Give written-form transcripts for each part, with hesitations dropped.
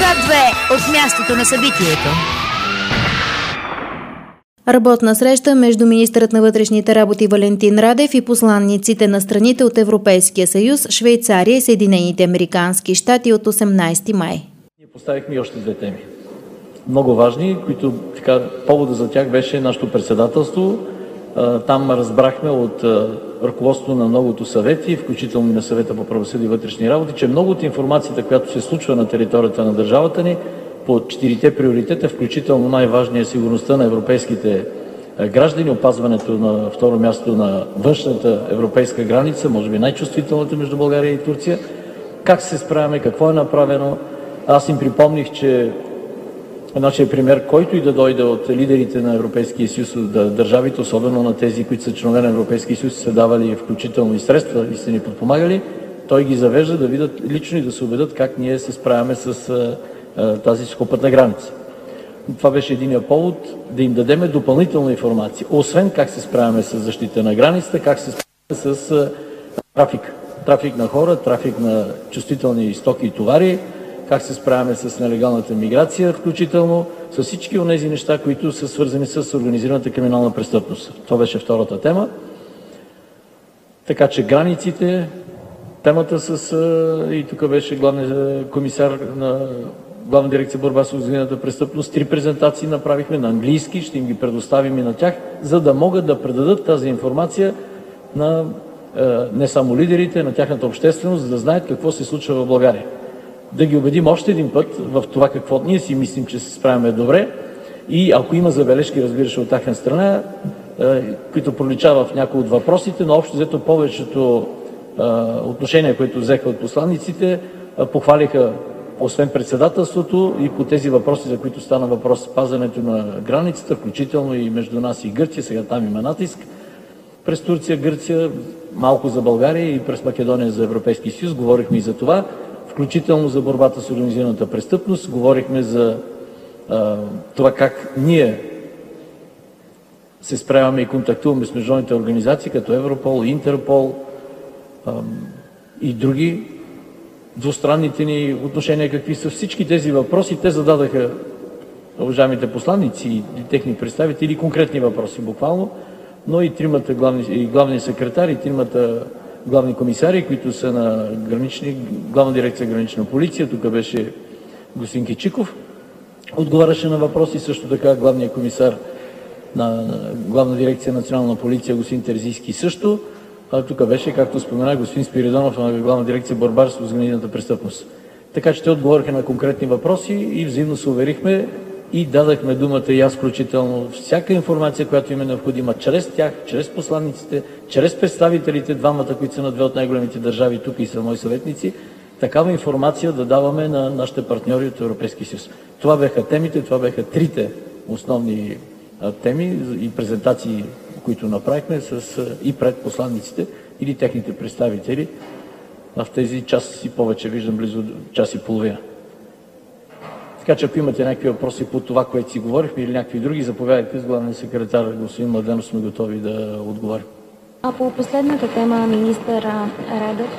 Свят 2 от мястото на събитието. Работна среща между министърът на вътрешните работи Валентин Радев и посланниците на страните от Европейския съюз, Швейцария и Съединените американски щати от 18 май. Ние поставихме и още две теми. Много важни, които повода за тях беше нашето председателство. Там разбрахме от ръководството на многото съвети, включително и на съвета по правосъдие и вътрешни работи, че много от информацията, която се случва на територията на държавата ни, по четирите приоритета, включително най-важния сигурността на европейските граждани, опазването на второ място на външната европейска граница, може би най-чувствителната между България и Турция, как се справяме, какво е направено. Аз им припомних, че нашия премиер, който и да дойде от лидерите на Европейския съюз, от държавите, особено на тези, които са членове на Европейския съюз, са давали включително и средства и са ни подпомагали, той ги завежда да видят лично и да се убедят как ние се справяме с тази сухопътна граница. Това беше единия повод да им дадеме допълнителна информация, освен как се справяме с защита на границата, как се справяме с трафик на хора, трафик на чувствителни стоки и товари, как се справяме с нелегалната миграция, включително с всички от тези неща, които са свързани с организираната криминална престъпност. Това беше втората тема. Така че границите, темата и тук беше главният комисар на Главна дирекция борба с организираната престъпност. 3 презентации направихме на английски, ще им ги предоставим и на тях, за да могат да предадат тази информация на не само лидерите, на тяхната общественост, за да знаят какво се случва в България. Да ги убедим още един път в това какво ние си мислим, че се справяме добре и ако има забележки, разбира се, от тяхна страна, които проличава в някои от въпросите, но общо взето повечето отношения, които взеха от посланниците, похвалиха освен председателството и по тези въпроси, за които стана въпрос, спазването на границата, включително и между нас и Гърция, сега там има натиск, през Турция, Гърция, малко за България и през Македония за Европейски съюз, говорихме и за това, включително за борбата с организираната престъпност, говорихме за това как ние се справяме и контактуваме с международните организации, като Европол, Интерпол и други, двустранните ни отношения, какви са всички тези въпроси. Те зададаха уважаемите посланници и техни представители конкретни въпроси буквално, но и тримата главни секретари, тримата главни комисари, които са на Главна дирекция гранична полиция, тук беше господин Кичиков, отговаряше на въпроси, също така главният комисар на Главна дирекция национална полиция, господин Терзийски също. Тук беше, както спомена, господин Спиридонов на Главна дирекция борба с организираната престъпност. Така че те отговориха на конкретни въпроси и взаимно се уверихме и дадахме думата и аз включително всяка информация, която им е необходима, чрез тях, чрез посланниците, чрез представителите, двамата, които са на две от най-големите държави, тук и са мои съветници, такава информация да даваме на нашите партньори от Европейския съюз. Това бяха темите, това бяха трите основни теми и презентации, които направихме и пред посланниците или техните представители в тези час и повече, виждам близо час и половина. Така че ако имате някакви въпроси по това, което си говорихме или някакви други, заповядайте с главния секретар, господин Младенов, сме готови да отговорим. А по последната тема, министър Радев?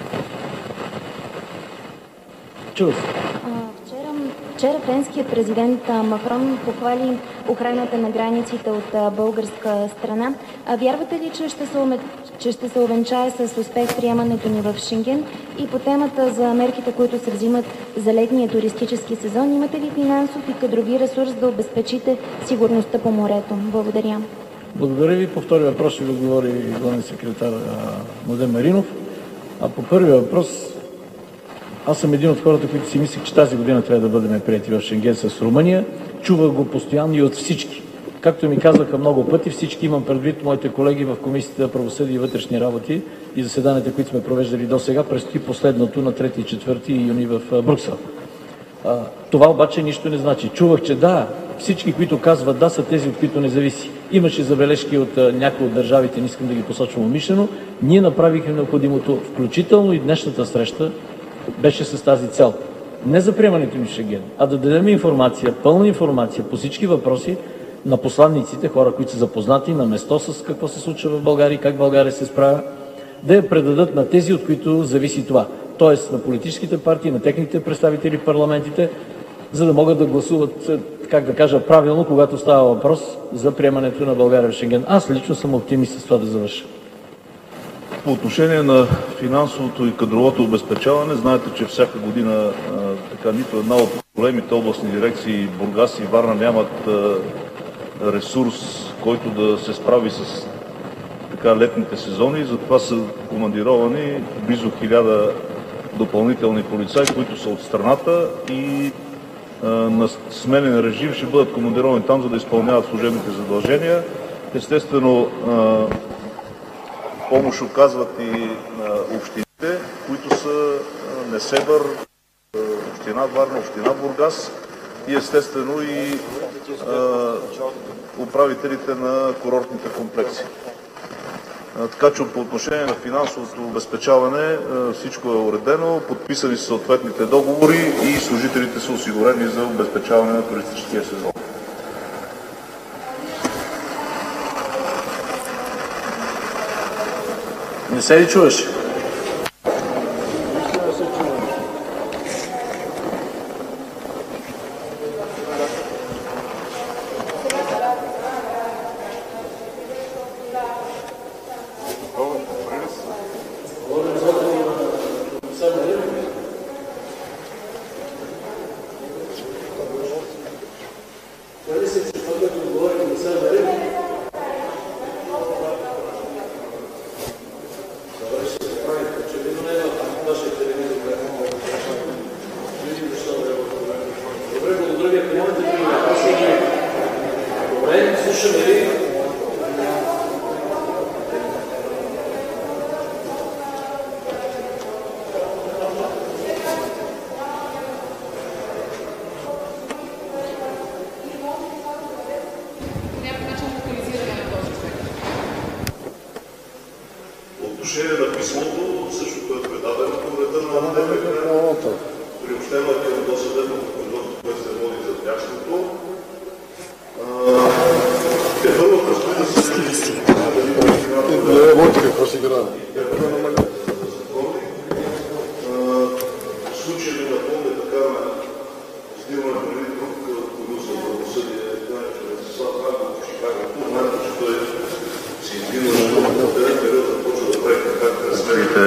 Чува се. Вчера френският президент Макрон похвали охраната на границите от българска страна. Вярвате ли, че ще се увенчае с успех приемането ни в Шенген? И по темата за мерките, които се взимат за летния туристически сезон, имате ли финансов и кадрови ресурс да обезпечите сигурността по морето? Благодаря. Благодаря ви. По втори въпрос ще ви отговори главен секретар Младен Маринов. А по първия въпрос, аз съм един от хората, които си мислех, че тази година трябва да бъдем прияти в Шенген с Румъния. Чувах го постоянно и от всички. Както ми казаха много пъти, всички, имам предвид моите колеги в Комисията за правосъдие и вътрешни работи и заседанията, които сме провеждали до сега, предстои последното на 3 и 4 юни в Брюксел. Това обаче нищо не значи. Чувах, че да, всички, които казват да, са тези, от които не зависи. Имаше забележки от някои от държавите, не искам да ги посочвам умишлено. Ние направихме необходимото, включително и днешната среща беше с тази цел. Не за приемането ни в Шенген, а да дадем информация, пълна информация по всички въпроси на посланниците, хора, които са запознати на место с какво се случва в България и как България се справя, да я предадат на тези, от които зависи това. Тоест на политическите партии, на техните представители в парламентите, за да могат да гласуват, как да кажа, правилно, когато става въпрос за приемането на България в Шенген. Аз лично съм оптимист с това да завърша. По отношение на финансовото и кадровото обезпечаване, знаете, че всяка година нито една от големите областни дирекции Бургас и Варна нямат ресурс, който да се справи с летните сезони. Затова са командировани близо 1000 допълнителни полицаи, които са от страната и на сменен режим ще бъдат командировани там, за да изпълняват служебните задължения. Естествено, помощ оказват и общините, които са Несебър, община Варна, община Бургас и естествено и управителите на курортните комплекси. Така че по отношение на финансовото обезпечаване всичко е уредено, подписани са съответните договори и служителите са осигурени за обезпечаване на туристическия сезон. Не се ли чуваш? Отношение на писмото, същото е предадено по реда на ДПК, приобщено към досъдебното производство, което се води за бягството. Първо предстои да се случай ми напомня така на снимане преди друг комисия за правосъдие, Венцислав Рангов в Чикаго. Знаете, че той си измина на период да почва да прави как размерите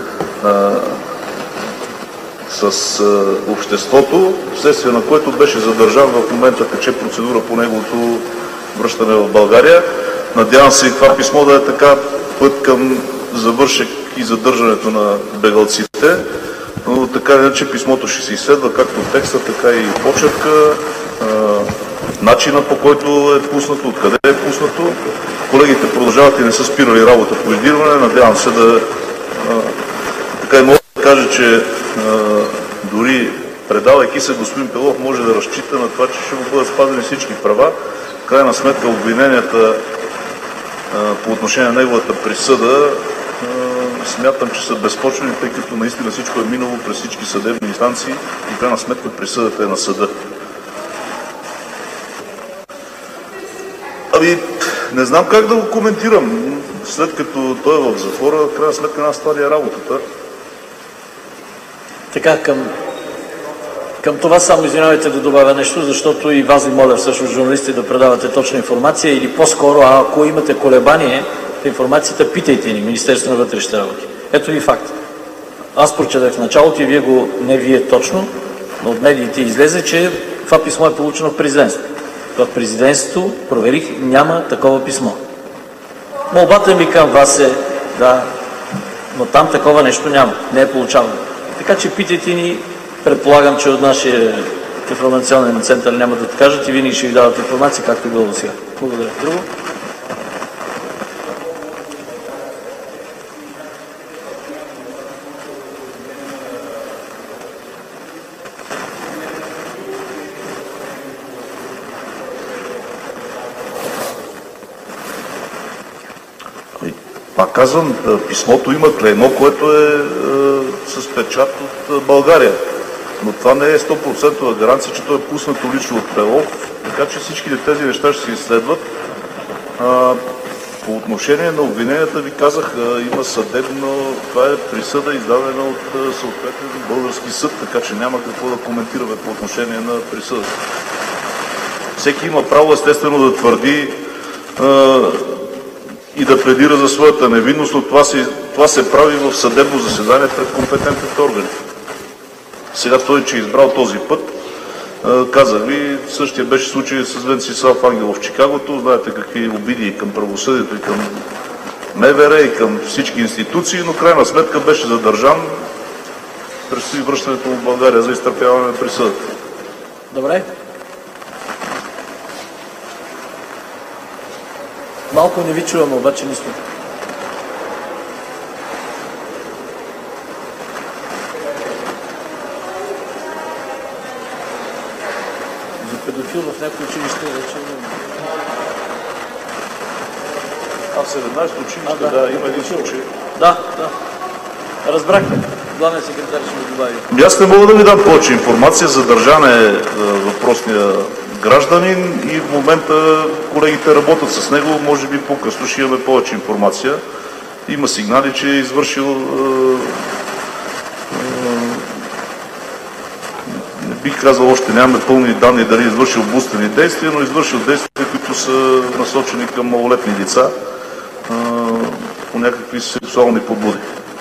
с обществото, вследствие на което беше задържан. В момента тече процедура по неговото връщане в България. Надявам се и това писмо да е така път към завършек и задържането на бегалците, но така иначе писмото ще се изследва както текста, така и почерка, начина по който е пуснато, откъде е пуснато. Колегите продължават и не са спирали работа по издирване. Надявам се да така и мога да кажа, че дори предавайки се господин Пелов може да разчита на това, че ще му бъдат спазени всички права. В крайна сметка обвиненията по отношение на неговата присъда смятам, че са безпочвени, тъй като наистина всичко е минало през всички съдебни инстанции и в крайна сметка присъдата е на съда. Не знам как да го коментирам, след като той е в затвора, в крайна сметка нас това ли е работата. Така, към това само извинявайте да добавя нещо, защото и вас ви моля всъщност журналисти да предавате точна информация или по-скоро, ако имате колебание в информацията, питайте ни, Министерство на вътрешните работи. Ето ви факт. Аз прочетах в началото и не вие точно, но от медиите излезе, че това писмо е получено в президентството. В президентството, проверих, няма такова писмо. Молбата ми към вас е, да, но там такова нещо няма, не е получавано. Така че питайте ни, предполагам, че от нашия информационен център няма да кажат и винаги ще ви дават информация, както е било до сега. Благодаря. Друго? Пак казвам, писмото има клеймо, което е с печат от България. Но това не е 100% гаранция, че то е пуснато лично от Пелов. Така че всичките тези неща ще се изследват. По отношение на обвиненията ви казах, има съдебно, това е присъда издадена от съответен български съд, така че няма какво да коментираме по отношение на присъдата. Всеки има право естествено да твърди и да пледира за своята невинност, но това се прави в съдебно заседание пред компетентните органи. Сега той, че е избрал този път, казах ви, същия беше случай с Венцислав Ангелов в Чикагото. Знаете какви обиди към правосъдието и към МВР и към всички институции, но крайна сметка беше задържан. Предстои връщането в България за изтърпяване на присъдата. Добре. Малко не ви чуваме, обаче нищо. За педофил в някои училище вече... В 17 училище, да, има един случай. Да. Разбрахме. Главен секретар ще ми добави. Аз не мога да ви дам повече информация. Задържан е въпросния гражданин и в момента колегите работят с него. Може би по-късно ще имаме повече информация. Има сигнали, че е извършил не бих казал, още нямаме пълни данни дали е извършил убийствени действия, но извършил действия, които са насочени към малолетни деца по някакви сексуални подбуди.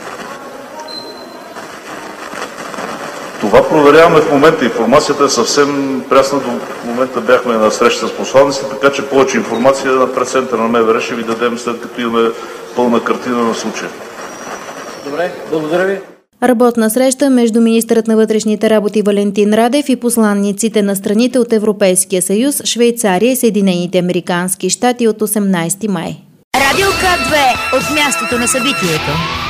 Това проверяваме в момента. Информацията е съвсем прясна. До момента бяхме на среща с посланиците, така че повече информация на пресцентъра на МВР ще ви дадем след като имаме пълна картина на случая. Добре, благодаря ви. Работна среща между министърът на вътрешните работи Валентин Радев и посланниците на страните от Европейския съюз, Швейцария и Съединените американски щати от 18 май. Радио К2 от мястото на събитието.